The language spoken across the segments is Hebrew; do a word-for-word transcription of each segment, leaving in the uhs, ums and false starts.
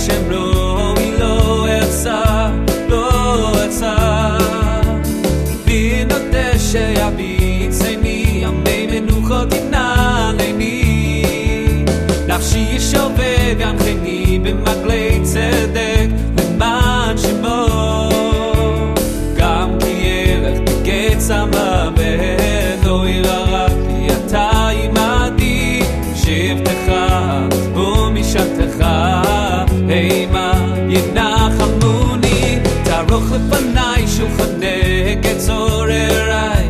השם רואי לא ארצה, לא ארצה. בנודה שיביצני ימי מנוחות ינעלני, נפשי ישובב ינחני במעגלי צדק למען שמו. גם כי אלך בקץ המוות לא ירא כי אתה עמדי, שבטך ומשענתך אימה ינחמוני. תערוך לפניי שולחנך את צורריי,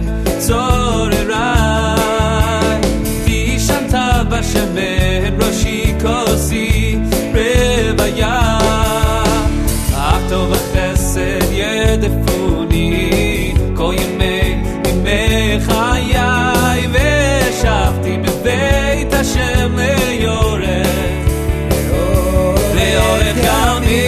צורריי. תשענת בשמן ראשי כוסי רוויה, אך טוב וחסד ירדפוני כל ימי ימי חיי. ושבתי בבית השם ליורך, ליורך ימי.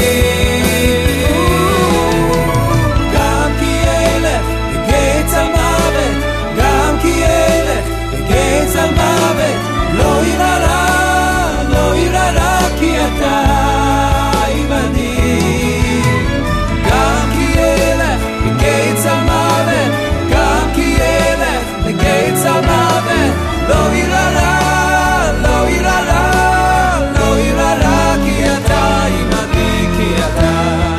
גם כי אלך בגץ המוות, גם כי אלך בגץ המוות, לא ירא רע, לא ירא רע כי אתה עמדי. גם כי אלך בגץ המוות, גם כי אלך בגץ המוות, לא ירא רע, לא ירא רע, לא ירא רע כי אתה עמדי, כי אתה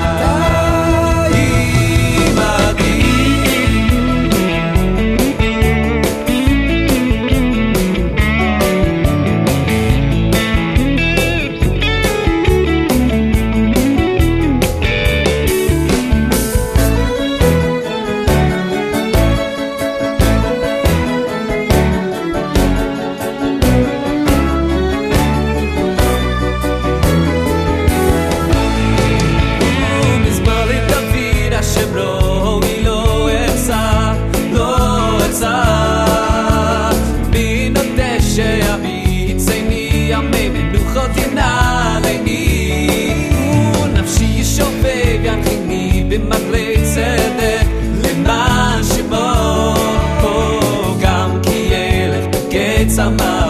במעגלי צדק למען שמו. גם כי אלך בקץ המוות